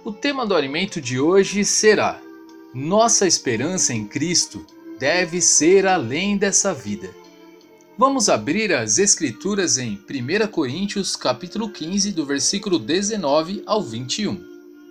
O tema do alimento de hoje será: nossa esperança em Cristo deve ser além dessa vida. Vamos abrir as escrituras em 1 Coríntios capítulo 15, do versículo 19 ao 21.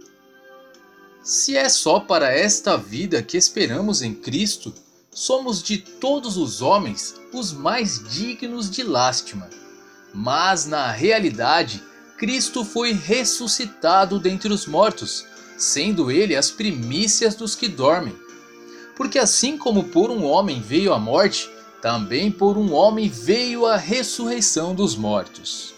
Se é só para esta vida que esperamos em Cristo, somos de todos os homens os mais dignos de lástima. Mas na realidade, Cristo foi ressuscitado dentre os mortos, sendo ele as primícias dos que dormem. Porque assim como por um homem veio a morte, também por um homem veio a ressurreição dos mortos.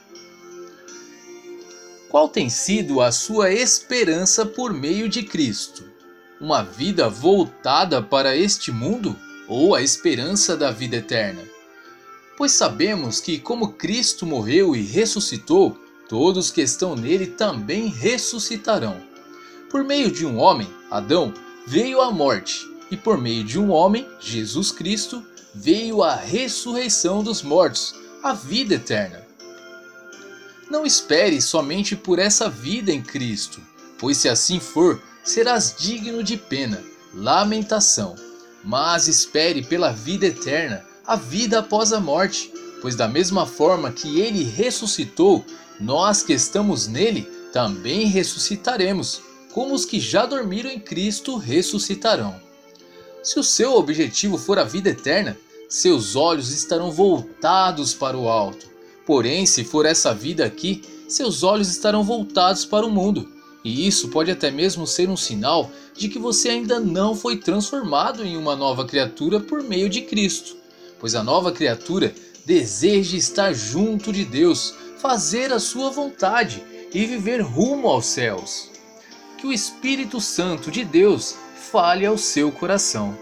Qual tem sido a sua esperança por meio de Cristo? Uma vida voltada para este mundo ou a esperança da vida eterna? Pois sabemos que, como Cristo morreu e ressuscitou, todos que estão nele também ressuscitarão. Por meio de um homem, Adão, veio a morte, e por meio de um homem, Jesus Cristo, veio a ressurreição dos mortos, a vida eterna. Não espere somente por essa vida em Cristo, pois se assim for, serás digno de pena, lamentação. Mas espere pela vida eterna, a vida após a morte, pois da mesma forma que ele ressuscitou, nós que estamos nele também ressuscitaremos, como os que já dormiram em Cristo ressuscitarão. Se o seu objetivo for a vida eterna, seus olhos estarão voltados para o alto. Porém, se for essa vida aqui, seus olhos estarão voltados para o mundo. E isso pode até mesmo ser um sinal de que você ainda não foi transformado em uma nova criatura por meio de Cristo. Pois a nova criatura deseja estar junto de Deus, fazer a sua vontade e viver rumo aos céus. Que o Espírito Santo de Deus fale ao seu coração.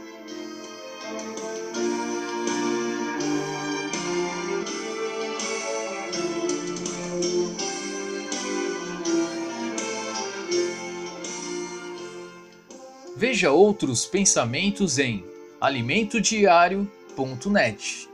Veja outros pensamentos em alimentodiario.net.